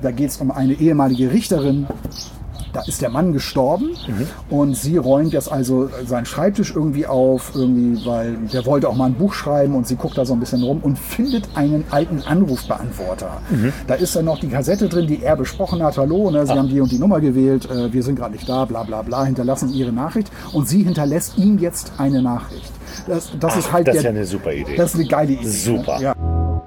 Da geht es um eine ehemalige Richterin. Da ist der Mann gestorben und sie räumt jetzt also seinen Schreibtisch irgendwie auf, weil der wollte auch mal ein Buch schreiben und sie guckt da so ein bisschen rum und findet einen alten Anrufbeantworter. Da ist dann noch die Kassette drin, die er besprochen hat. Hallo, ne, Sie haben die und die Nummer gewählt, wir sind gerade nicht da, bla bla bla, hinterlassen Ihre Nachricht und sie hinterlässt ihm jetzt eine Nachricht. Das ist halt das ist ja eine super Idee. Das ist eine geile Idee. Super. Ne? Ja.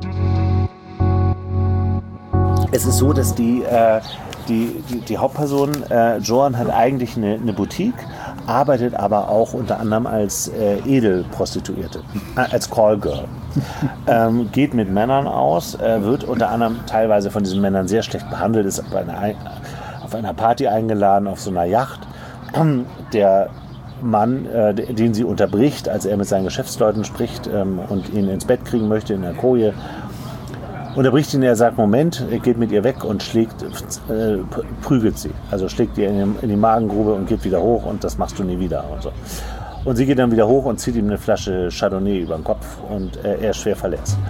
Es ist so, dass die Hauptperson, Joan, hat eigentlich eine Boutique, arbeitet aber auch unter anderem als Edelprostituierte, als Callgirl. Geht mit Männern aus, wird unter anderem teilweise von diesen Männern sehr schlecht behandelt, ist auf einer Party eingeladen, auf so einer Yacht. Der Mann, den sie unterbricht, als er mit seinen Geschäftsleuten spricht und ihn ins Bett kriegen möchte in der Koje, unterbricht ihn, er sagt, Moment, er geht mit ihr weg und prügelt sie. Also schlägt ihr in die Magengrube und geht wieder hoch und das machst du nie wieder. Und so. Und sie geht dann wieder hoch und zieht ihm eine Flasche Chardonnay über den Kopf und er ist schwer verletzt.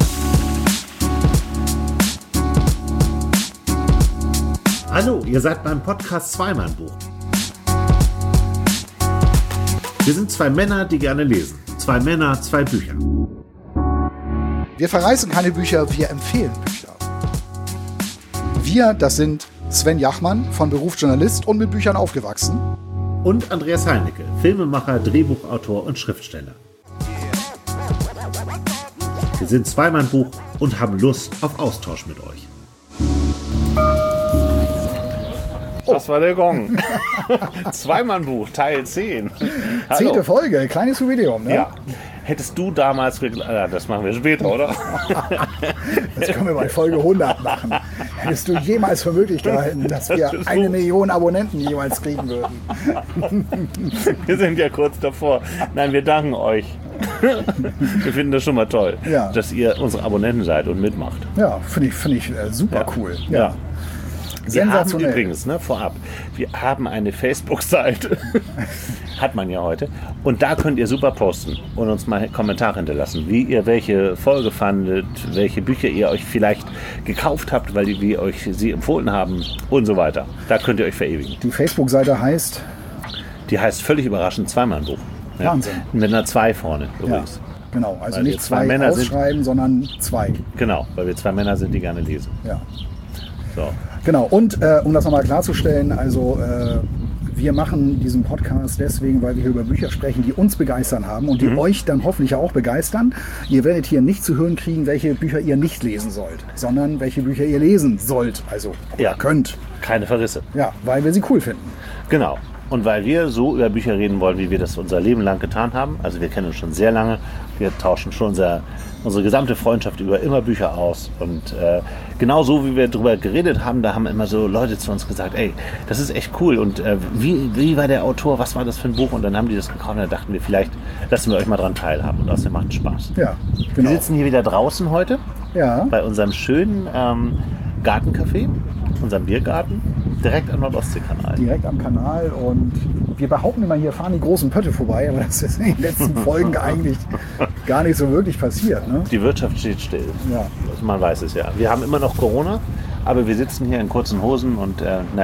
Hallo, ihr seid beim Podcast Zweimann-Buch. Wir sind zwei Männer, die gerne lesen. Zwei Männer, zwei Bücher. Wir verreißen keine Bücher, wir empfehlen Bücher. Wir, das sind Sven Jachmann, von Beruf Journalist und mit Büchern aufgewachsen. Und Andreas Heinecke, Filmemacher, Drehbuchautor und Schriftsteller. Wir sind Zweimann-Buch und haben Lust auf Austausch mit euch. Das war der Gong. Zweimann-Buch, Teil 10. 10. Folge, kleines Jubiläum, ne? Ja. Hättest du damals... das machen wir später, oder? Das können wir bei Folge 100 machen. Hättest du jemals für möglich gehalten, dass wir 1 Million Abonnenten jemals kriegen würden? Wir sind ja kurz davor. Nein, wir danken euch. Wir finden das schon mal toll, dass ihr unsere Abonnenten seid und mitmacht. Ja, finde ich super cool. Ja. Wir haben übrigens, vorab, wir haben eine Facebook-Seite, hat man ja heute, und da könnt ihr super posten und uns mal Kommentare hinterlassen, wie ihr welche Folge fandet, welche Bücher ihr euch vielleicht gekauft habt, weil wir euch sie empfohlen haben und so weiter. Da könnt ihr euch verewigen. Die Facebook-Seite heißt? Die heißt völlig überraschend Zweimann-Buch. Ja. Wahnsinn. Mit einer 2 vorne übrigens. Ja. Genau, also weil nicht zwei Männer ausschreiben, sondern 2. Genau, weil wir 2 Männer sind, die gerne lesen. Ja. So. Genau, und um das nochmal klarzustellen, also wir machen diesen Podcast deswegen, weil wir hier über Bücher sprechen, die uns begeistern haben und die euch dann hoffentlich auch begeistern. Ihr werdet hier nicht zu hören kriegen, welche Bücher ihr nicht lesen sollt, sondern welche Bücher ihr lesen sollt, also könnt. Keine Verrisse. Ja, weil wir sie cool finden. Genau. Und weil wir so über Bücher reden wollen, wie wir das unser Leben lang getan haben, also wir kennen uns schon sehr lange, wir tauschen schon unsere gesamte Freundschaft über immer Bücher aus. Und genau so, wie wir darüber geredet haben, da haben immer so Leute zu uns gesagt, ey, das ist echt cool. Und wie war der Autor, was war das für ein Buch? Und dann haben die das gekauft und dann dachten wir, vielleicht lassen wir euch mal dran teilhaben. Und außerdem macht es Spaß. Ja, genau. Wir sitzen hier wieder draußen heute, bei unserem schönen Gartencafé, unserem Biergarten. Direkt am Nordostseekanal. Direkt am Kanal und wir behaupten immer, hier fahren die großen Pötte vorbei, aber das ist in den letzten Folgen eigentlich gar nicht so wirklich passiert. Ne? Die Wirtschaft steht still. Ja. Also man weiß es ja. Wir haben immer noch Corona, aber wir sitzen hier in kurzen Hosen und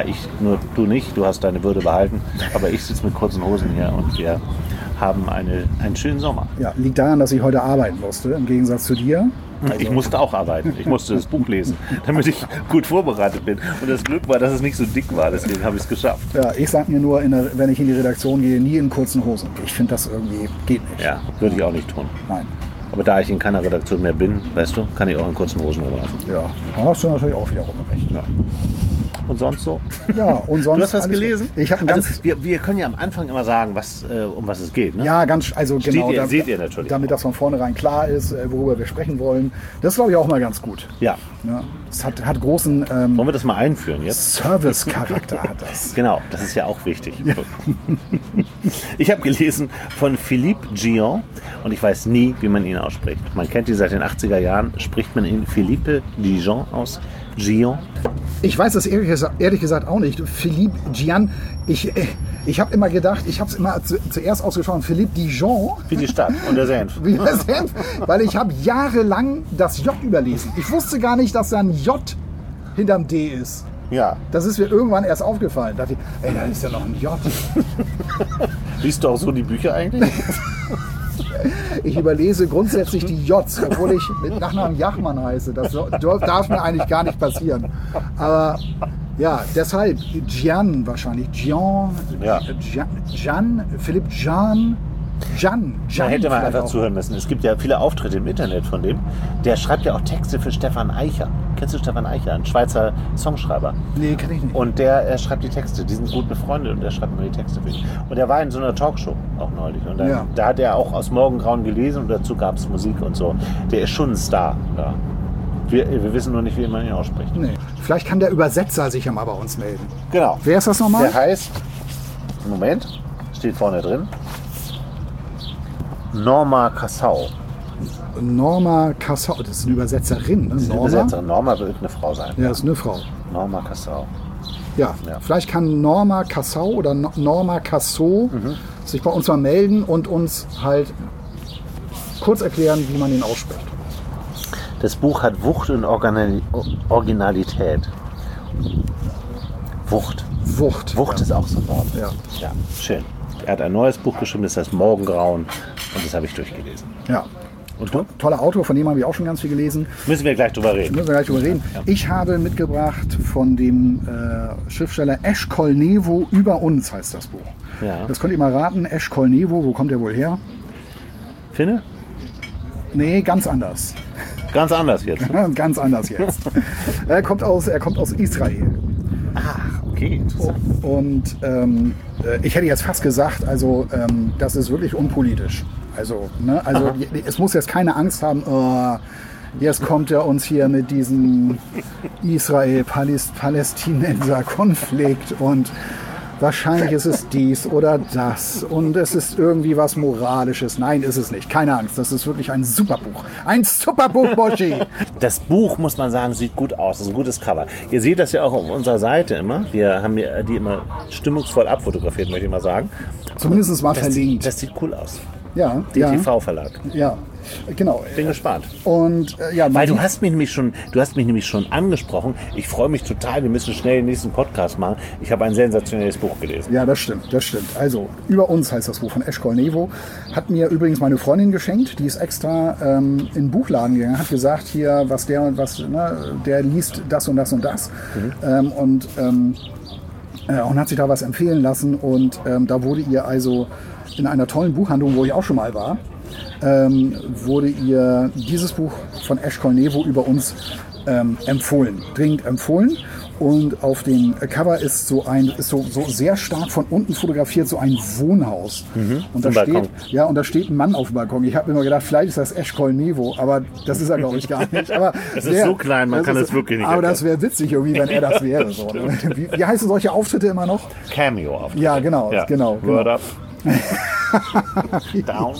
du nicht, du hast deine Würde behalten, aber ich sitze mit kurzen Hosen hier und wir haben einen schönen Sommer. Ja, liegt daran, dass ich heute arbeiten musste, im Gegensatz zu dir. Also ich musste auch arbeiten. Ich musste das Buch lesen, damit ich gut vorbereitet bin. Und das Glück war, dass es nicht so dick war. Deswegen habe ich es geschafft. Ja, ich sage mir nur, wenn ich in die Redaktion gehe, nie in kurzen Hosen. Ich finde, das irgendwie geht nicht. Ja, würde ich auch nicht tun. Nein. Aber da ich in keiner Redaktion mehr bin, weißt du, kann ich auch in kurzen Hosen rumlaufen. Ja, da hast du natürlich auch wiederum recht. Ja. Und sonst so? Ja, und sonst. Du hast was gelesen? Ich habe wir können ja am Anfang immer sagen, um was es geht. Ne? Ja, genau. Seht ihr natürlich. Damit das von vornherein klar ist, worüber wir sprechen wollen. Das ist, glaube ich, auch mal ganz gut. Ja. Es hat großen wollen wir das mal einführen jetzt? Service-Charakter hat das. Genau, das ist ja auch wichtig. Ja. Ich habe gelesen von Philippe Gion und ich weiß nie, wie man ihn ausspricht. Man kennt ihn seit den 80er Jahren. Spricht man ihn Philippe Gion aus? Gion? Ich weiß das ehrlich gesagt auch nicht. Philippe Gian. Ich habe immer gedacht, ich habe es immer zuerst ausgesprochen, Philippe Dijon. Wie die Stadt und der Senf. Wie der Senf, weil ich habe jahrelang das J überlesen. Ich wusste gar nicht, dass da ein J hinterm D ist. Ja. Das ist mir irgendwann erst aufgefallen. Da dachte ich, ey, da ist ja noch ein J. Liest du auch so die Bücher eigentlich? Ich überlese grundsätzlich die Js, obwohl ich mit Nachnamen Jachmann heiße. Das darf mir eigentlich gar nicht passieren. Aber ja, deshalb Gian wahrscheinlich. Gian, Ja. Philipp Gian. Da hätte man einfach auch. zuhören müssen. Es gibt ja viele Auftritte im Internet von dem. Der schreibt ja auch Texte für Stefan Eicher. Kennst du Stefan Eicher? Ein Schweizer Songschreiber. Nee, kenn ich nicht. Und er schreibt die Texte. Die sind gut befreundet und er schreibt immer die Texte für ihn. Und er war in so einer Talkshow auch neulich. Und dann, da hat er auch aus Morgengrauen gelesen und dazu gab es Musik und so. Der ist schon ein Star. Ja. Wir wissen nur nicht, wie man ihn ausspricht. Nee. Vielleicht kann der Übersetzer sich ja mal bei uns melden. Genau. Wer ist das nochmal? Der heißt, Moment, steht vorne drin, Norma Cassau. Norma Cassau, das ist eine Übersetzerin. Ne? Das ist eine Übersetzerin. Norma wird eine Frau sein. Ja, das ist eine Frau. Norma Cassau. Ja, vielleicht kann Norma Cassau oder Norma Cassau sich bei uns mal melden und uns halt kurz erklären, wie man ihn ausspricht. Das Buch hat Wucht und Originalität. Wucht. Wucht ist auch so ein Wort. Ja, schön. Er hat ein neues Buch geschrieben, das heißt Morgengrauen und das habe ich durchgelesen. Ja. Und du? Toller Autor, von dem habe ich auch schon ganz viel gelesen. Müssen wir gleich drüber reden. Ja. Ich habe mitgebracht von dem Schriftsteller Eshkol Nevo, Über uns heißt das Buch. Ja. Das könnt ihr mal raten. Eshkol Nevo, wo kommt der wohl her? Finne? Nee, ganz anders. Ganz anders jetzt. Ganz anders jetzt. Er kommt aus Israel. Ach, okay, interessant. Und ich hätte jetzt fast gesagt, also das ist wirklich unpolitisch. Also es muss jetzt keine Angst haben, jetzt kommt er uns hier mit diesem Israel-Palästinenser-Konflikt und wahrscheinlich ist es dies oder das und es ist irgendwie was Moralisches. Nein, ist es nicht. Keine Angst, das ist wirklich ein super Buch. Ein super Buch, Boschi! Das Buch, muss man sagen, sieht gut aus. Das ist ein gutes Cover. Ihr seht das ja auch auf unserer Seite immer. Wir haben die immer stimmungsvoll abfotografiert, möchte ich mal sagen. Zumindest mal verlinkt. Das sieht cool aus. Ja. DTV-Verlag. Ja, genau. Bin gespannt. Und weil du hast mich nämlich schon angesprochen. Ich freue mich total. Wir müssen schnell den nächsten Podcast machen. Ich habe ein sensationelles Buch gelesen. Ja, das stimmt. Also, Über uns heißt das Buch von Eshkol Nevo. Hat mir übrigens meine Freundin geschenkt. Die ist extra in den Buchladen gegangen. Hat gesagt, hier, was der und was, ne, der liest das und das und das. Und hat sich da was empfehlen lassen. Und da wurde ihr also in einer tollen Buchhandlung, wo ich auch schon mal war, wurde ihr dieses Buch von Eshkol Nevo Über uns empfohlen, dringend empfohlen. Und auf dem Cover ist so sehr stark von unten fotografiert so ein Wohnhaus. Und da steht ein Mann auf dem Balkon. Ich habe immer gedacht, vielleicht ist das Eshkol Nevo, aber das ist er, glaube ich, gar nicht. Aber das ist so klein, man kann es wirklich nicht erkennen. Aber das wäre witzig irgendwie, wenn er das wäre. So, ne? Wie heißen solche Auftritte immer noch? Cameo-Auftritte. Ja, genau. Word up. Down.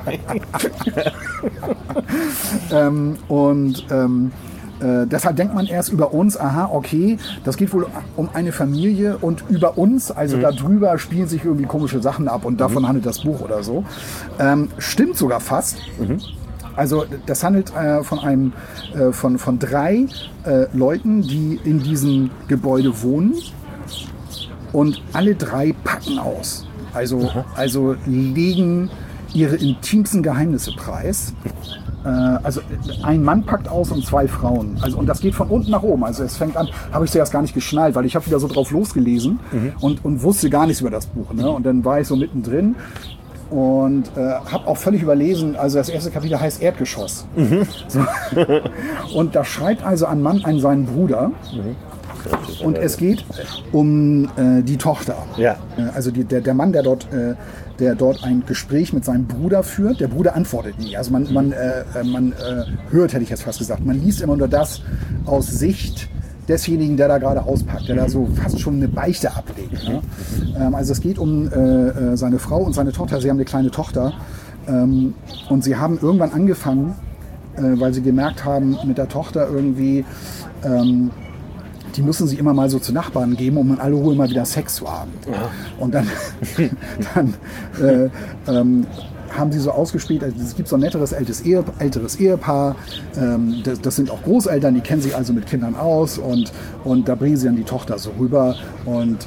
Deshalb denkt man erst über uns, aha, okay, das geht wohl um eine Familie und über uns, also darüber spielen sich irgendwie komische Sachen ab und davon handelt das Buch oder so. Stimmt sogar fast. Also das handelt von drei Leuten, die in diesem Gebäude wohnen und alle drei packen aus. Also legen ihre intimsten Geheimnisse preis. Also ein Mann packt aus und zwei Frauen. Also, und das geht von unten nach oben. Also es fängt an, habe ich zuerst gar nicht geschnallt, weil ich habe wieder so drauf losgelesen und wusste gar nichts über das Buch. Ne? Und dann war ich so mittendrin und habe auch völlig überlesen, also das erste Kapitel heißt Erdgeschoss. So. Und da schreibt also ein Mann an seinen Bruder. Und es geht um die Tochter. Ja. Also der Mann, der dort ein Gespräch mit seinem Bruder führt. Der Bruder antwortet nie. Also man hört, hätte ich jetzt fast gesagt. Man liest immer nur das aus Sicht desjenigen, der da gerade auspackt, der da so fast schon eine Beichte ablegt. Ne? Also es geht um seine Frau und seine Tochter. Sie haben eine kleine Tochter. Und sie haben irgendwann angefangen, weil sie gemerkt haben, mit der Tochter irgendwie... die müssen sie immer mal so zu Nachbarn geben, um in aller Ruhe mal wieder Sex zu haben. Ja. Und dann haben sie so ausgespielt, also es gibt so ein netteres älteres Ehepaar, das sind auch Großeltern, die kennen sich also mit Kindern aus und da bringen sie dann die Tochter so rüber und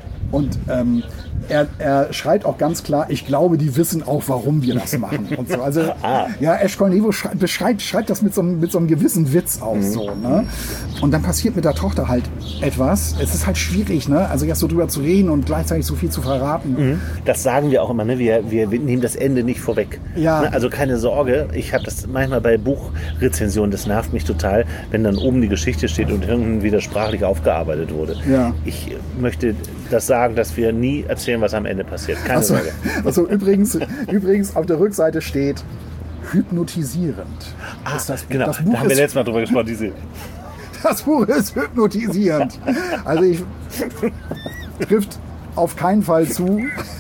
er schreit auch ganz klar, ich glaube, die wissen auch, warum wir das machen. Und so. Also, ja, Eshkol Nevo schreibt das mit so einem gewissen Witz aus. So, ne? Und dann passiert mit der Tochter halt etwas. Es ist halt schwierig, ne? Also jetzt so drüber zu reden und gleichzeitig so viel zu verraten. Das sagen wir auch immer, ne? Wir nehmen das Ende nicht vorweg. Ja. Ne? Also keine Sorge, ich habe das manchmal bei Buchrezensionen, das nervt mich total, wenn dann oben die Geschichte steht und irgendwie wieder sprachlich aufgearbeitet wurde. Ja. Ich möchte das sagen, dass wir nie erzählen, was am Ende passiert. Keine Sorge. Also übrigens auf der Rückseite steht hypnotisierend. Genau, das Buch da haben wir letztes Mal drüber gesprochen. Das Buch ist hypnotisierend. Also trifft auf keinen Fall zu.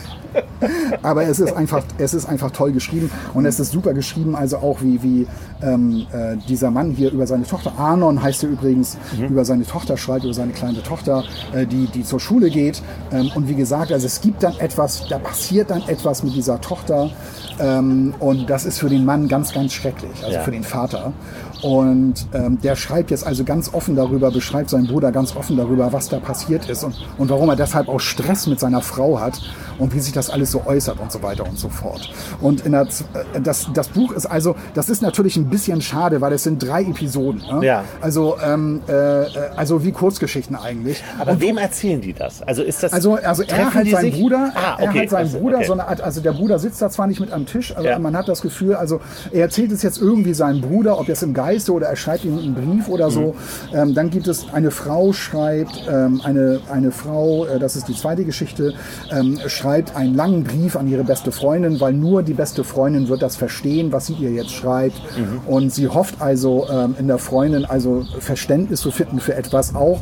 Aber es ist einfach toll geschrieben und es ist super geschrieben, also auch wie dieser Mann hier über seine Tochter, Arnon heißt er übrigens, über seine Tochter schreibt, über seine kleine Tochter, die zur Schule geht. Und wie gesagt, also es gibt dann etwas, da passiert dann etwas mit dieser Tochter und das ist für den Mann ganz, ganz schrecklich, also für den Vater. Und der schreibt jetzt also ganz offen darüber, beschreibt seinen Bruder ganz offen darüber, was da passiert ist und warum er deshalb auch Stress mit seiner Frau hat und wie sich das alles so äußert und so weiter und so fort. Und das Buch ist also, das ist natürlich ein bisschen schade, weil es sind 3 Episoden. Ne? Ja. Also wie Kurzgeschichten eigentlich. Aber und wem erzählen die das? Also ist das? Also er hat seinen Bruder, okay. so eine Art, also der Bruder sitzt da zwar nicht mit am Tisch, aber man hat das Gefühl, also er erzählt es jetzt irgendwie seinem Bruder, ob jetzt im Geiste oder er schreibt ihm einen Brief oder so. Dann gibt es eine Frau schreibt, eine Frau, das ist die zweite Geschichte, schreibt einen langen Brief an ihre beste Freundin, weil nur die beste Freundin wird das verstehen, was sie ihr jetzt schreibt. Und sie hofft also in der Freundin also Verständnis zu finden für etwas auch,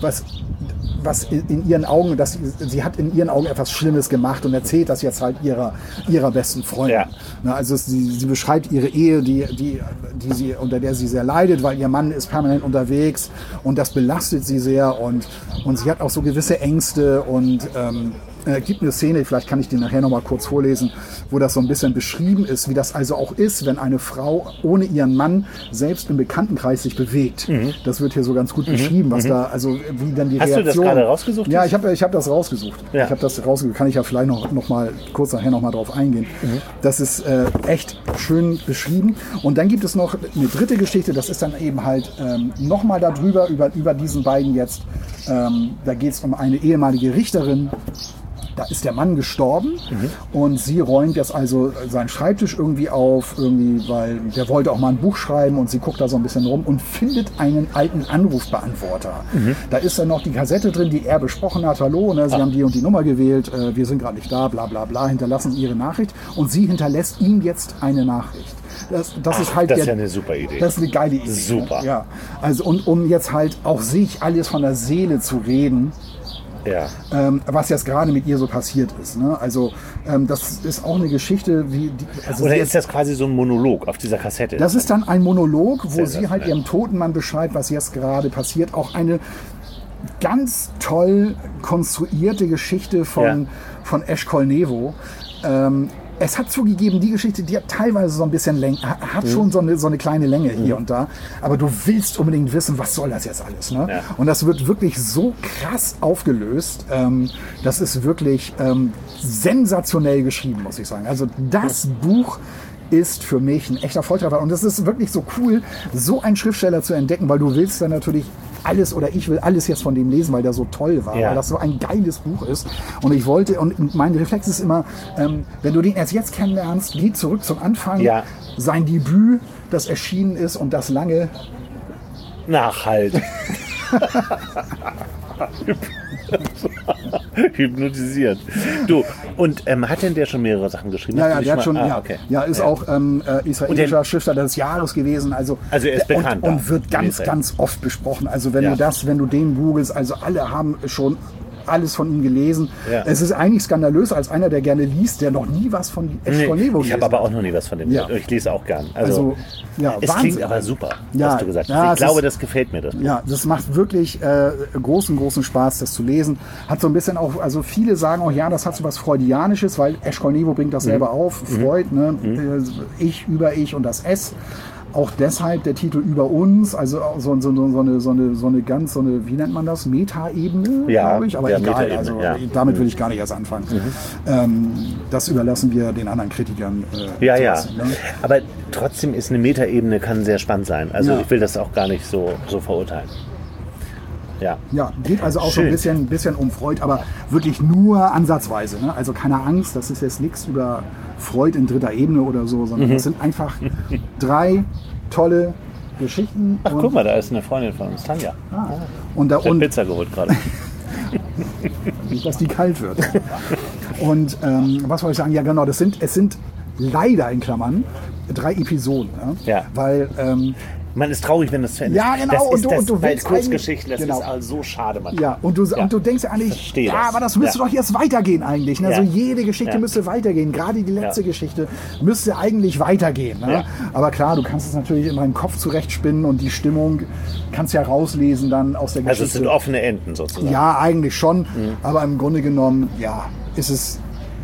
was in ihren Augen, sie hat in ihren Augen etwas Schlimmes gemacht und erzählt das jetzt halt ihrer besten Freundin. Ja. Na, also sie beschreibt ihre Ehe, unter der sie sehr leidet, weil ihr Mann ist permanent unterwegs und das belastet sie sehr und sie hat auch so gewisse Ängste und gibt eine Szene, vielleicht kann ich die nachher noch mal kurz vorlesen, wo das so ein bisschen beschrieben ist, wie das also auch ist, wenn eine Frau ohne ihren Mann selbst im Bekanntenkreis sich bewegt. Das wird hier so ganz gut beschrieben, was da, also wie dann die Reaktion... Hast du das gerade rausgesucht? Ja, ich hab das rausgesucht. Ja. Ich habe das rausgesucht, kann ich ja vielleicht noch mal kurz nachher noch mal drauf eingehen. Das ist echt schön beschrieben. Und dann gibt es noch eine dritte Geschichte, das ist dann eben halt noch mal darüber, über diesen beiden jetzt. Da geht es um eine ehemalige Richterin. Da ist der Mann gestorben und sie räumt jetzt also seinen Schreibtisch irgendwie auf, weil der wollte auch mal ein Buch schreiben und sie guckt da so ein bisschen rum und findet einen alten Anrufbeantworter. Da ist dann noch die Kassette drin, die er besprochen hat. Hallo, ne, Sie haben die und die Nummer gewählt, wir sind gerade nicht da, bla bla bla, hinterlassen Ihre Nachricht und sie hinterlässt ihm jetzt eine Nachricht. Das ist halt ja eine super Idee. Das ist eine geile Idee. Super. Ne? Ja. Also und um jetzt halt auch sich alles von der Seele zu reden, was jetzt gerade mit ihr so passiert ist. Ne? Also das ist auch eine Geschichte, oder ist das quasi so ein Monolog auf dieser Kassette? Das ist dann ein Monolog, wo sie halt ihrem toten Mann beschreibt, was jetzt gerade passiert. Auch eine ganz toll konstruierte Geschichte von Eshkol Nevo. Es hat zugegeben, die Geschichte, die hat teilweise so ein bisschen hat schon so eine kleine Länge hier und da. Aber du willst unbedingt wissen, was soll das jetzt alles? Ne? Ja. Und das wird wirklich so krass aufgelöst. Das ist wirklich sensationell geschrieben, muss ich sagen. Also das Buch ist für mich ein echter Volltreffer. Und es ist wirklich so cool, so einen Schriftsteller zu entdecken, weil du willst dann natürlich alles oder ich will alles jetzt von dem lesen, weil der so toll war, weil das so ein geiles Buch ist. Und ich wollte, und mein Reflex ist immer, wenn du den erst jetzt kennenlernst, geh zurück zum Anfang, sein Debüt, das erschienen ist und das lange Nachhalt. Hypnotisiert. Du, und hat denn der schon mehrere Sachen geschrieben? Ja, der hat schon, ist auch israelischer Schriftsteller des Jahres gewesen. Also er ist bekannt. Und wird ganz oft besprochen. Also wenn du den googelst, also alle haben schon alles von ihm gelesen. Ja. Es ist eigentlich skandalös, als einer, der gerne liest, der noch nie was von Eschkol Nevo gelesen Ich habe aber auch noch nie was von dem Ja. gehört. Ich lese auch gern. Also, ja, es Wahnsinn. klingt aber super, Ja, was du gesagt hast. ja, Ich es glaube, ist- das gefällt mir. Das. Ja, das macht wirklich großen Spaß, das zu lesen. Hat so ein bisschen auch, also viele sagen auch, ja, das hat so was Freudianisches, weil Eschkol Nevo bringt das selber auf. Freud, ne? Ich über ich und das S. Auch deshalb der Titel über uns, also so eine ganz, wie nennt man das? Metaebene, Ja, glaube ich. Aber ja, egal, Metaebene, also ja. damit will ich gar nicht erst anfangen. Das überlassen wir den anderen Kritikern. Ja, zu ja. lassen, ne? Aber trotzdem ist eine Metaebene kann sehr spannend sein. Also Ja. ich will das auch gar nicht so verurteilen. Ja. Ja, geht also auch so Schön. ein bisschen um Freud, aber wirklich nur ansatzweise. Ne? Also keine Angst, das ist jetzt nichts über Freud in dritter Ebene oder so, sondern das sind einfach 3 tolle Geschichten. Ach, guck mal, da ist eine Freundin von uns, Tanja. Und da Ich habe und Pizza geholt gerade. nicht, dass die kalt wird. Und was wollte ich sagen? Ja, genau, es sind leider in Klammern 3 Episoden. Ne? Ja. Weil Man ist traurig, wenn das zu Ende ist. Ja, genau, Das und ist du- das und du bei willst Kurzgeschichten, das eigentlich- ist also so schade manchmal. ja, und du denkst ja eigentlich, verstehe ja, das. aber das müsste Ja. doch jetzt weitergehen eigentlich. Ne? Ja. Also jede Geschichte Ja. müsste weitergehen. Gerade die letzte Ja. Geschichte müsste eigentlich weitergehen. Ne? Ja. Aber klar, du kannst es natürlich in deinem Kopf zurechtspinnen und die Stimmung kannst ja rauslesen dann aus der Also Geschichte. es sind offene Enden sozusagen. Ja, eigentlich schon. Aber im Grunde genommen, ja, ist es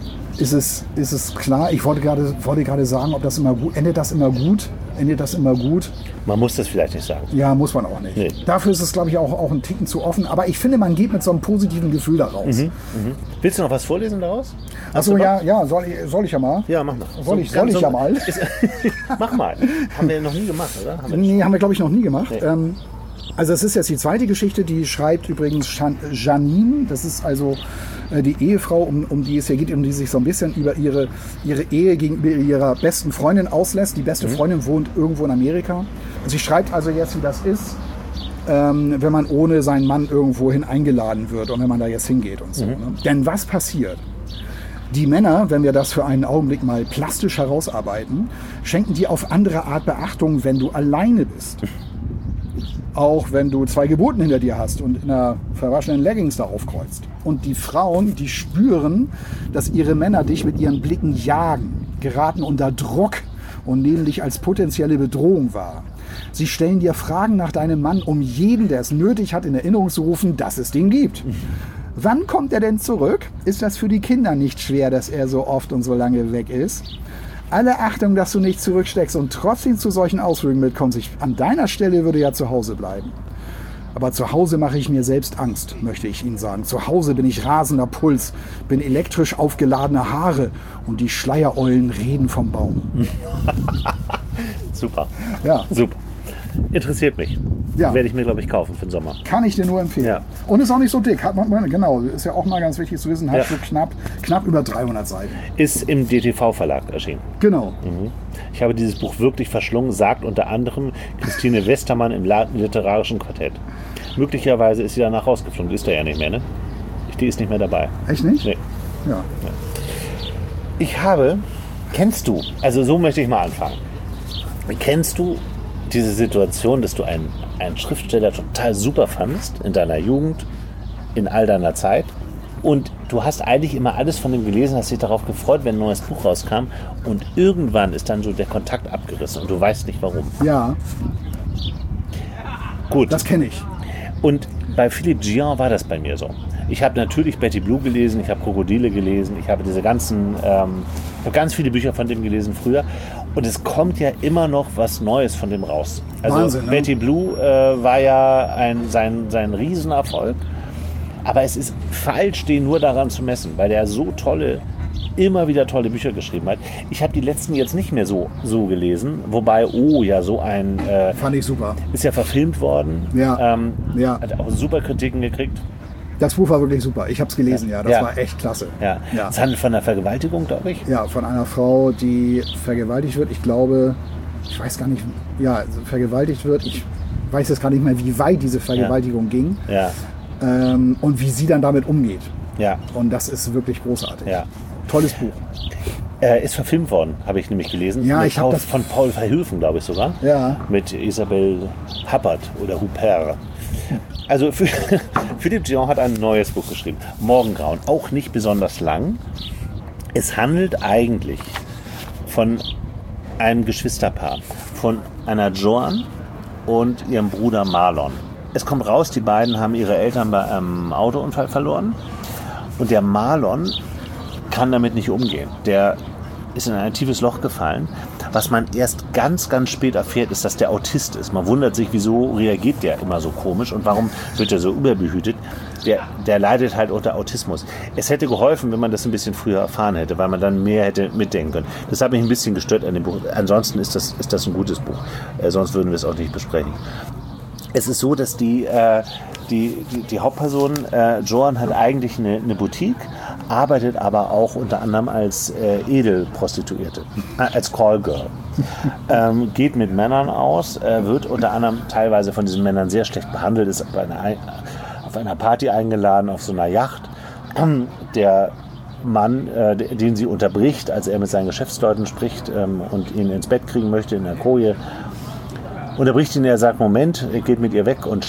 klar. Ich wollte gerade sagen, ob das immer gut endet. Das immer gut? Endet das immer gut? Man muss das vielleicht nicht sagen. Ja, muss man auch nicht. Nee. Dafür ist es, glaube ich, auch ein Ticken zu offen. Aber ich finde, man geht mit so einem positiven Gefühl da raus. Willst du noch was vorlesen daraus? Achso, ja, soll ich ja mal? Ja, mach mal. Soll ich ganz ja mal? Mach mal. Haben wir noch nie gemacht, oder? Nee, haben wir, glaube ich, noch nie gemacht. Nee. Also es ist jetzt die zweite Geschichte, die schreibt übrigens Janine. Das ist also die Ehefrau, um die es hier geht, um die sich so ein bisschen über ihre Ehe gegenüber ihrer besten Freundin auslässt. Die beste Freundin wohnt irgendwo in Amerika. Und sie schreibt also jetzt, wie das ist, wenn man ohne seinen Mann irgendwohin eingeladen wird und wenn man da jetzt hingeht und so. Ne? Denn was passiert? Die Männer, wenn wir das für einen Augenblick mal plastisch herausarbeiten, schenken dir auf andere Art Beachtung, wenn du alleine bist. Auch wenn du 2 Geburten hinter dir hast und in einer verwaschenen Leggings da aufkreuzt. Und die Frauen, die spüren, dass ihre Männer dich mit ihren Blicken jagen, geraten unter Druck und nehmen dich als potenzielle Bedrohung wahr. Sie stellen dir Fragen nach deinem Mann, um jeden, der es nötig hat, in Erinnerung zu rufen, dass es den gibt. Wann kommt er denn zurück? Ist das für die Kinder nicht schwer, dass er so oft und so lange weg ist? Alle Achtung, dass du nicht zurücksteckst und trotzdem zu solchen Ausflügen mitkommst. Ich an deiner Stelle würde ja zu Hause bleiben. Aber zu Hause mache ich mir selbst Angst, möchte ich Ihnen sagen. Zu Hause bin ich rasender Puls, bin elektrisch aufgeladene Haare und die Schleiereulen reden vom Baum. Super. Ja. Super. Interessiert mich. Ja. Werde ich mir, glaube ich, kaufen für den Sommer. Kann ich dir nur empfehlen. Ja. Und ist auch nicht so dick. Hat man, genau, ist ja auch mal ganz wichtig zu wissen, hat Ja. so knapp über 300 Seiten. Ist im DTV-Verlag erschienen. Genau. Ich habe dieses Buch wirklich verschlungen, sagt unter anderem Christine Westermann im literarischen Quartett. Möglicherweise ist sie danach rausgeflogen. Ist da ja nicht mehr, ne? Die ist nicht mehr dabei. Echt nicht? Nee. Ja. Kennst du, also so möchte ich mal anfangen. Kennst du diese Situation, dass du einen Schriftsteller total super fandest in deiner Jugend, in all deiner Zeit und du hast eigentlich immer alles von ihm gelesen, hast dich darauf gefreut, wenn ein neues Buch rauskam und irgendwann ist dann so der Kontakt abgerissen und du weißt nicht warum. Ja, Gut. das kenne ich. Und bei Philippe Gian war das bei mir so. Ich habe natürlich Betty Blue gelesen, ich habe Krokodile gelesen, ich habe ich habe ganz viele Bücher von dem gelesen früher. Und es kommt ja immer noch was Neues von dem raus. Also Wahnsinn, ne? Betty Blue war ja sein Riesenerfolg. Aber es ist falsch, den nur daran zu messen, weil der so immer wieder tolle Bücher geschrieben hat. Ich habe die letzten jetzt nicht mehr so gelesen. Wobei, so ein... Fand ich super. ist ja verfilmt worden. Ja. Ja. Hat auch super Kritiken gekriegt. Das Buch war wirklich super. Ich habe es gelesen, ja. Das Ja. war echt klasse. Ja. Ja. Es handelt von einer Vergewaltigung, glaube ich. Ja, von einer Frau, die vergewaltigt wird. Ich glaube, ich weiß gar nicht, vergewaltigt wird. Ich weiß jetzt gar nicht mehr, wie weit diese Vergewaltigung ging Ja. und wie sie dann damit umgeht. Ja. Und das ist wirklich großartig. Ja. Tolles Buch. Ist verfilmt worden, habe ich nämlich gelesen. Ja, Mit ich habe das von Paul Verhoeven, glaube ich sogar. Ja. Mit Isabel Huppert oder Huppert. Also Philippe Dion hat ein neues Buch geschrieben, Morgengrauen, auch nicht besonders lang. Es handelt eigentlich von einem Geschwisterpaar, von einer Joan und ihrem Bruder Marlon. Es kommt raus, die beiden haben ihre Eltern bei einem Autounfall verloren und der Marlon kann damit nicht umgehen. Der ist in ein tiefes Loch gefallen. Was man erst ganz, ganz spät erfährt, ist, dass der Autist ist. Man wundert sich, wieso reagiert der immer so komisch und warum wird er so überbehütet. Der leidet halt unter Autismus. Es hätte geholfen, wenn man das ein bisschen früher erfahren hätte, weil man dann mehr hätte mitdenken können. Das hat mich ein bisschen gestört an dem Buch. Ansonsten ist das ein gutes Buch. Sonst würden wir es auch nicht besprechen. Es ist so, dass die Hauptperson, Joan, hat eigentlich eine Boutique, arbeitet aber auch unter anderem als Edelprostituierte, als Callgirl. Geht mit Männern aus, wird unter anderem teilweise von diesen Männern sehr schlecht behandelt, ist auf einer Party eingeladen, auf so einer Yacht. Der Mann, den sie unterbricht, als er mit seinen Geschäftsleuten spricht und ihn ins Bett kriegen möchte in der Koje, unterbricht ihn, er sagt, Moment, er geht mit ihr weg und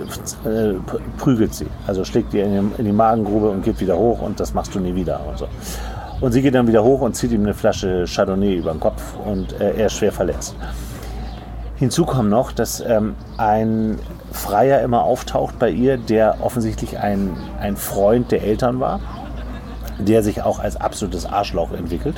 prügelt sie. Also schlägt ihr in die Magengrube und geht wieder hoch und das machst du nie wieder. Und so. Und sie geht dann wieder hoch und zieht ihm eine Flasche Chardonnay über den Kopf und er ist schwer verletzt. Hinzu kommt noch, dass ein Freier immer auftaucht bei ihr, der offensichtlich ein Freund der Eltern war, der sich auch als absolutes Arschloch entwickelt.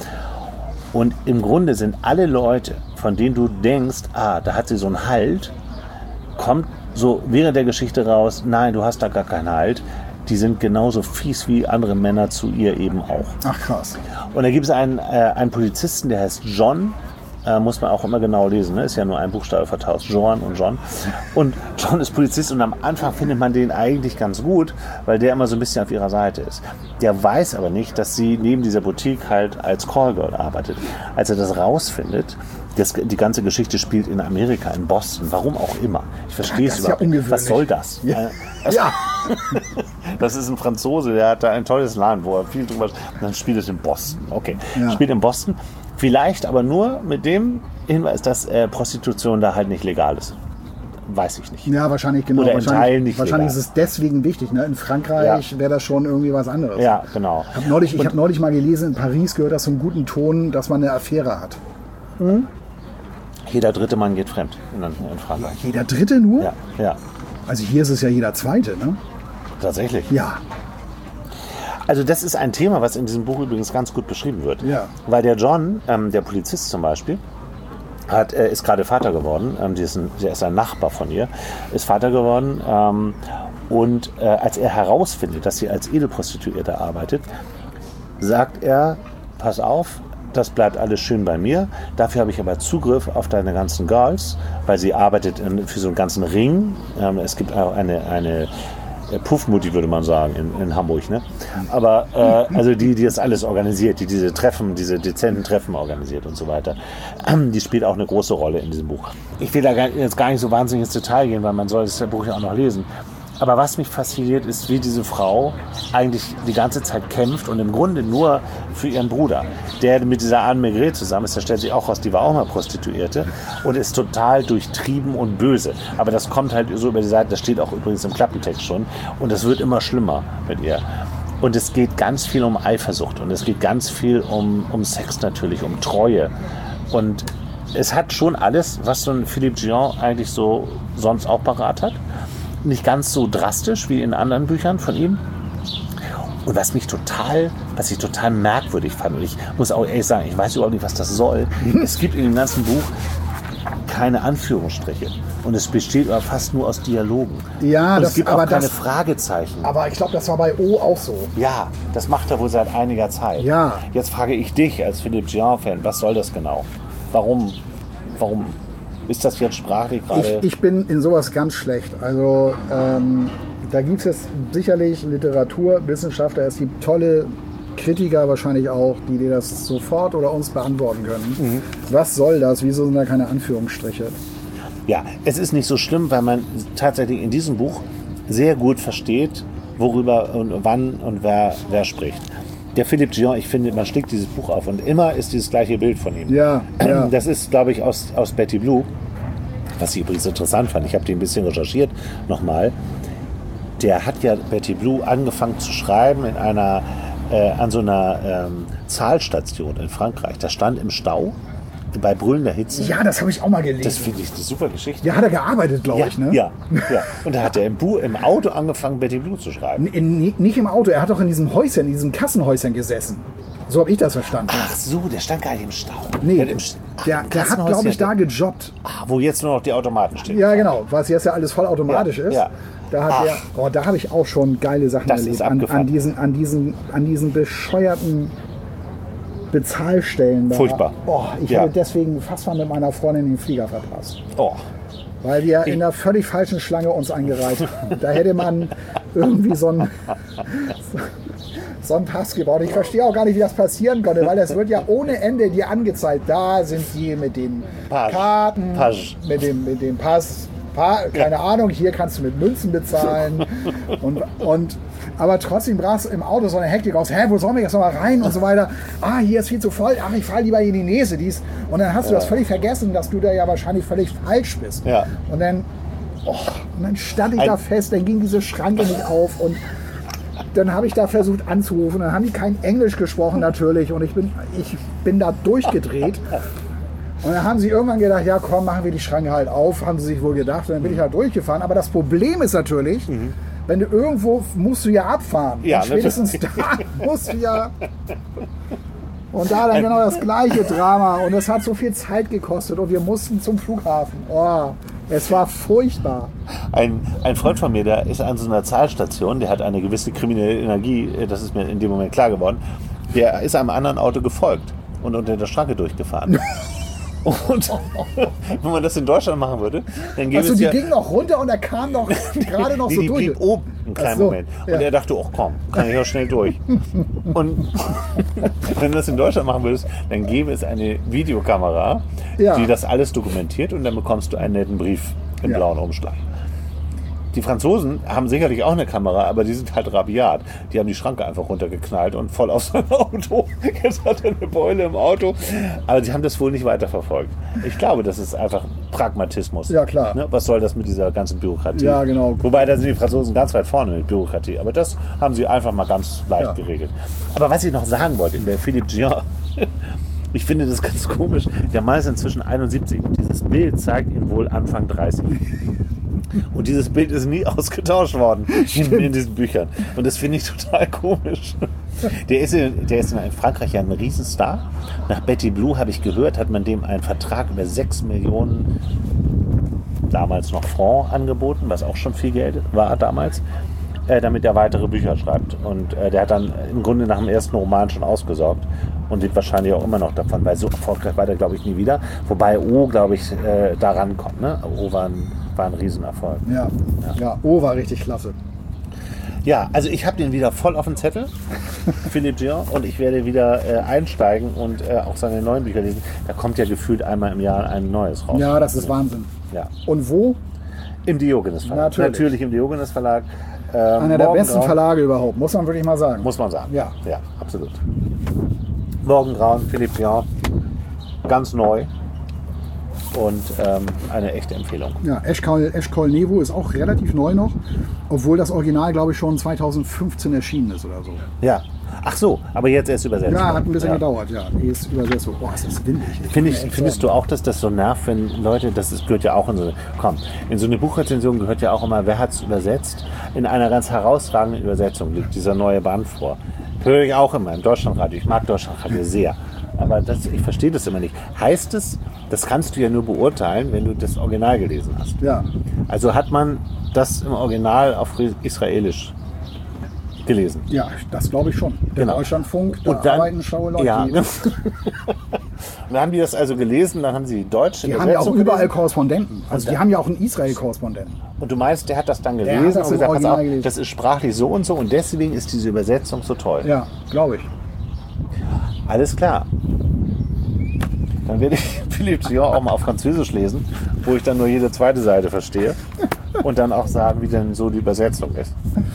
Und im Grunde sind alle Leute, von denen du denkst, da hat sie so einen Halt, kommt so während der Geschichte raus, nein, du hast da gar keinen Halt. Die sind genauso fies wie andere Männer zu ihr eben auch. Ach krass. Und da gibt es einen Polizisten, der heißt John. Muss man auch immer genau lesen, ne? Ist ja nur ein Buchstabe vertauscht, Joan und John. Und John ist Polizist und am Anfang findet man den eigentlich ganz gut, weil der immer so ein bisschen auf ihrer Seite ist. Der weiß aber nicht, dass sie neben dieser Boutique halt als Callgirl arbeitet. Als er das rausfindet, die ganze Geschichte spielt in Amerika, in Boston, warum auch immer. Ich verstehe es überhaupt nicht. Was soll das? Ja. Das ist ein Franzose, der hat da ein tolles Land, wo er viel drüber... Und dann spielt es in Boston. Okay, ja. Spielt in Boston. Vielleicht aber nur mit dem Hinweis, dass Prostitution da halt nicht legal ist. Weiß ich nicht. Ja, wahrscheinlich genau. Oder in Teilen nicht wahrscheinlich legal. Ist es deswegen wichtig. Ne? In Frankreich wäre das schon irgendwie was anderes. Ja, genau. Ich habe neulich mal gelesen, in Paris gehört das zum guten Ton, dass man eine Affäre hat. Mhm. Jeder dritte Mann geht fremd in Frankreich. Jeder dritte nur? Ja, ja. Also hier ist es ja jeder zweite, ne? Tatsächlich? Ja. Also das ist ein Thema, was in diesem Buch übrigens ganz gut beschrieben wird. Ja. Weil der John, der Polizist zum Beispiel, ist gerade Vater geworden. Der ist ein Nachbar von ihr, ist Vater geworden. Und als er herausfindet, dass sie als Edelprostituierte arbeitet, sagt er, pass auf, das bleibt alles schön bei mir. Dafür habe ich aber Zugriff auf deine ganzen Girls, weil sie arbeitet für so einen ganzen Ring. Es gibt auch eine Puffmutti, würde man sagen, in Hamburg. Ne? Aber also die das alles organisiert, die diese dezenten Treffen organisiert und so weiter, die spielt auch eine große Rolle in diesem Buch. Ich will da jetzt gar nicht so wahnsinnig ins Detail gehen, weil man soll das Buch ja auch noch lesen. Aber was mich fasziniert, ist, wie diese Frau eigentlich die ganze Zeit kämpft und im Grunde nur für ihren Bruder, der mit dieser Anne Maigret zusammen ist. Da stellt sich auch raus, die war auch mal Prostituierte und ist total durchtrieben und böse. Aber das kommt halt so über die Seite, das steht auch übrigens im Klappentext schon. Und das wird immer schlimmer mit ihr. Und es geht ganz viel um Eifersucht und es geht ganz viel um Sex natürlich, um Treue. Und es hat schon alles, was so ein Philippe Dion eigentlich so sonst auch parat hat. Nicht ganz so drastisch wie in anderen Büchern von ihm. Und was ich total merkwürdig fand, und ich muss auch ehrlich sagen, ich weiß überhaupt nicht, was das soll. Es gibt in dem ganzen Buch keine Anführungsstriche. Und es besteht aber fast nur aus Dialogen. Ja, und es gibt auch keine Fragezeichen. Aber ich glaube, das war bei O auch so. Ja, das macht er wohl seit einiger Zeit. Ja. Jetzt frage ich dich als Philippe Dion-Fan, was soll das genau? Warum ist das jetzt sprachlich gerade? Ich bin in sowas ganz schlecht. Also da gibt es jetzt sicherlich Literaturwissenschaftler, es gibt tolle Kritiker wahrscheinlich auch, die dir das sofort oder uns beantworten können. Mhm. Was soll das? Wieso sind da keine Anführungsstriche? Ja, es ist nicht so schlimm, weil man tatsächlich in diesem Buch sehr gut versteht, worüber und wann und wer spricht. Der Philippe Dion, ich finde, man schlägt dieses Buch auf und immer ist dieses gleiche Bild von ihm. Ja, ja. Das ist, glaube ich, aus Betty Blue. Was ich übrigens interessant fand, ich habe den ein bisschen recherchiert nochmal, der hat ja Betty Blue angefangen zu schreiben an so einer Zahlstation in Frankreich. Da stand im Stau bei brüllender Hitze. Ja, das habe ich auch mal gelesen. Das finde ich eine super Geschichte. Ja, hat er gearbeitet, glaube ich, ne? Ja. Und da hat er im Auto angefangen, Betty Blue zu schreiben. Nicht im Auto, er hat doch in diesem Häuschen, in diesem Kassenhäuschen gesessen. So habe ich das verstanden. Ach so, der stand gar nicht im Stau. Nee, der hat, glaube ich, da gejobbt. Wo jetzt nur noch die Automaten stehen. Ja, genau, was jetzt ja alles vollautomatisch ist. Ja. Da habe ich auch schon geile Sachen erlebt. An diesen bescheuerten Bezahlstellen da. Furchtbar. Ich hätte deswegen fast mal mit meiner Freundin den Flieger verpasst. Weil wir in der völlig falschen Schlange uns eingereiht haben. Da hätte man irgendwie so einen Pass gebraucht. Ich verstehe auch gar nicht, wie das passieren konnte, weil das wird ja ohne Ende dir angezeigt. Da sind die mit den Karten, mit dem Pass. Keine Ahnung, hier kannst du mit Münzen bezahlen. Aber trotzdem brachst du im Auto so eine Hektik aus. Wo sollen wir jetzt noch mal rein und so weiter. Hier ist viel zu voll. Ich fahre lieber in die Nese. Und dann hast du das völlig vergessen, dass du da ja wahrscheinlich völlig falsch bist. Ja. Und dann stand ich da fest, dann ging diese Schranke nicht auf und dann habe ich da versucht anzurufen. Dann haben die kein Englisch gesprochen natürlich und ich bin da durchgedreht. Und dann haben sie irgendwann gedacht, ja komm, machen wir die Schranke halt auf, haben sie sich wohl gedacht. Und dann bin ich halt durchgefahren. Aber das Problem ist natürlich, wenn du irgendwo, musst du ja abfahren. Ja, und spätestens da musst du ja... Und da dann genau das gleiche Drama. Und es hat so viel Zeit gekostet und wir mussten zum Flughafen. Es war furchtbar. Ein Freund von mir, der ist an so einer Zahlstation, der hat eine gewisse kriminelle Energie, das ist mir in dem Moment klar geworden. Der ist einem anderen Auto gefolgt und unter der Schranke durchgefahren. Und wenn man das in Deutschland machen würde, dann gäbe es die ging noch runter und er kam doch gerade noch so die durch. Die blieb oben einen kleinen Moment. Und er dachte, komm, kann ich auch schnell durch. Und wenn du das in Deutschland machen würdest, dann gäbe es eine Videokamera, die das alles dokumentiert und dann bekommst du einen netten Brief im blauen Umschlag. Die Franzosen haben sicherlich auch eine Kamera, aber die sind halt rabiat. Die haben die Schranke einfach runtergeknallt und voll auf sein Auto. Jetzt hat er eine Beule im Auto. Aber sie haben das wohl nicht weiterverfolgt. Ich glaube, das ist einfach Pragmatismus. Ja, klar. Ne? Was soll das mit dieser ganzen Bürokratie? Ja, genau. Wobei, da sind die Franzosen ganz weit vorne mit Bürokratie. Aber das haben sie einfach mal ganz leicht geregelt. Aber was ich noch sagen wollte, in der Philippe Gian, ich finde das ganz komisch. Der Mann ist inzwischen 71 und dieses Bild zeigt ihn wohl Anfang 30. Und dieses Bild ist nie ausgetauscht worden in diesen Büchern. Und das finde ich total komisch. Der ist in Frankreich ja ein Riesenstar. Nach Betty Blue, habe ich gehört, hat man dem einen Vertrag über 6 Millionen damals noch Francs angeboten, was auch schon viel Geld war damals, damit er weitere Bücher schreibt. Und der hat dann im Grunde nach dem ersten Roman schon ausgesorgt und lebt wahrscheinlich auch immer noch davon, weil so erfolgreich war der, glaube ich, nie wieder. Wobei glaube ich, da rankommt. Ne? War ein Riesenerfolg. Ja, war richtig klasse. Ja, also ich habe den wieder voll auf dem Zettel, Philippe Gian, und ich werde wieder einsteigen und auch seine neuen Bücher lesen. Da kommt ja gefühlt einmal im Jahr ein neues raus. Ja, das ist Wahnsinn. Ja. Und wo? Im Diogenes Verlag. Natürlich im Diogenes Verlag. Einer der besten Verlage überhaupt, muss man wirklich mal sagen. Muss man sagen. Ja, absolut. Morgengrauen, Philippe Gian, ganz neu. Und eine echte Empfehlung. Ja, Eschkol Nevo ist auch relativ neu noch, obwohl das Original, glaube ich, schon 2015 erschienen ist oder so. Ja. Ach so, aber jetzt erst übersetzt. Ja, hat ein bisschen gedauert, ja. Die ist übersetzt. Ist das windig. Findest du auch, dass das so nervt, wenn Leute, gehört ja auch in so eine Buchrezension gehört ja auch immer, wer hat es übersetzt? In einer ganz herausragenden Übersetzung liegt dieser neue Band vor. Höre ich auch immer im Deutschlandradio. Ich mag Deutschlandradio sehr. Aber ich verstehe das immer nicht. Heißt es, das kannst du ja nur beurteilen, wenn du das Original gelesen hast. Ja. Also hat man das im Original auf Israelisch gelesen? Ja, das glaube ich schon. Der Deutschlandfunk, da arbeiten schlaue Leute. Ja. Und dann haben die das also gelesen, dann haben sie Deutsch. Die haben ja auch überall Korrespondenten. Also die haben ja auch einen Israel-Korrespondenten. Und du meinst, der hat das dann gelesen und gesagt, pass auf, das ist sprachlich so und deswegen ist diese Übersetzung so toll. Ja, glaube ich. Alles klar. Dann werde ich Philippe Gian auch mal auf Französisch lesen, wo ich dann nur jede zweite Seite verstehe und dann auch sagen, wie denn so die Übersetzung ist.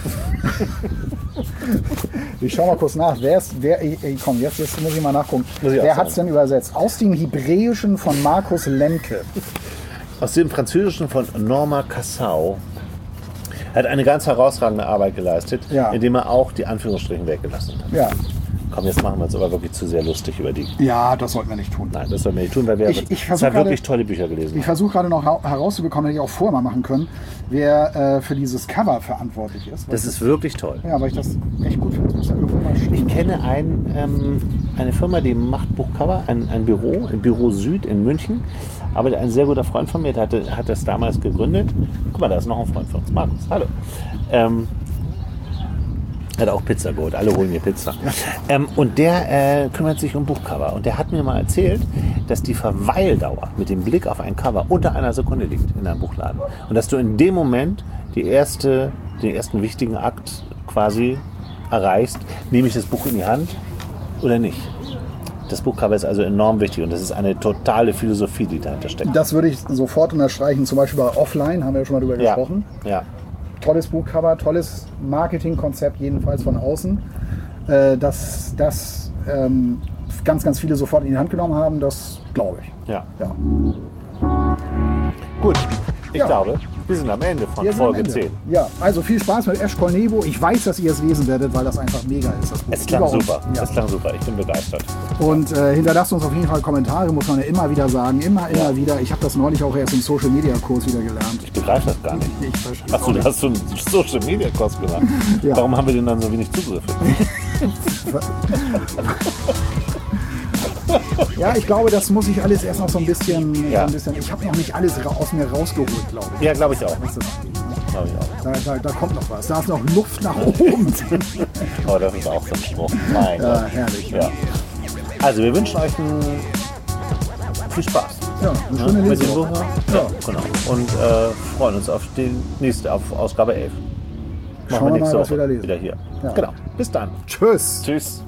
Ich schaue mal kurz nach. Komm, jetzt muss ich mal nachgucken. Wer hat es denn übersetzt? Aus dem Hebräischen von Markus Lemke. aus dem Französischen von Norma Cassau. Er hat eine ganz herausragende Arbeit geleistet, Ja. indem er auch die Anführungsstrichen weggelassen hat. Ja. Komm, jetzt machen wir uns aber wirklich zu sehr lustig über die. Ja, das sollten wir nicht tun. Nein, das sollten wir nicht tun, weil wir Ich versuch zwei gerade- wirklich tolle Bücher gelesen Ich haben. versuche gerade noch herauszubekommen, hätte ich auch vorher mal machen können, wer für dieses Cover verantwortlich ist. Das ist wirklich toll. Ja, weil ich das echt gut finde. Das muss ja irgendwo mal stehen. Ich kenne eine Firma, die macht Buchcover, ein Büro, im Büro Süd in München. Aber ein sehr guter Freund von mir, der hat das damals gegründet. Guck mal, da ist noch ein Freund von uns, Markus. Hallo. Hat auch Pizza geholt, alle holen hier Pizza. Und der kümmert sich um Buchcover. Und der hat mir mal erzählt, dass die Verweildauer mit dem Blick auf ein Cover unter einer Sekunde liegt in einem Buchladen. Und dass du in dem Moment den ersten wichtigen Akt quasi erreichst, nehme ich das Buch in die Hand oder nicht. Das Buchcover ist also enorm wichtig und das ist eine totale Philosophie, die dahinter steckt. Das würde ich sofort unterstreichen. Zum Beispiel bei Offline haben wir ja schon mal drüber gesprochen. Ja. Tolles Buchcover, tolles Marketingkonzept, jedenfalls von außen. Dass das ganz, ganz viele sofort in die Hand genommen haben, das glaube ich. Ja. Ja. Gut, ich Ja. glaube, wir sind am Ende von Wir sind am Folge Ende. 10. Ja, also viel Spaß mit Eschkol Nebo. Ich weiß, dass ihr es lesen werdet, weil das einfach mega ist. Das Buch. Es klang Überaus. super. Ja. Es klang super. Ich bin begeistert. Und hinterlasst uns auf jeden Fall Kommentare, muss man ja immer wieder sagen. Immer wieder. Ich habe das neulich auch erst im Social Media Kurs wieder gelernt. Ich begreife das gar nicht. Ich verstehe Achso, du hast so einen Social Media Kurs gemacht. Ja. Warum haben wir denn dann so wenig Zugriffe? Ja, ich glaube, das muss ich alles erst noch so ein bisschen. Ja. Ich habe noch nicht alles aus mir rausgeholt, glaube ich. Ja, glaube ich auch. Das ist das. Glaube ich auch. Da kommt noch was. Da ist noch Luft nach oben. Aber das ist auch so ein Spruch. Mein Ja, Gott. herrlich. Ja. Also, wir wünschen euch viel Spaß. Ja, eine schöne Mit dem Lesung. Buch. Ja. Genau. Und freuen uns auf die nächste, auf Ausgabe 11. Schauen wir mal, was wir da lesen. Wieder hier. Ja. Genau. Bis dann. Tschüss. Tschüss.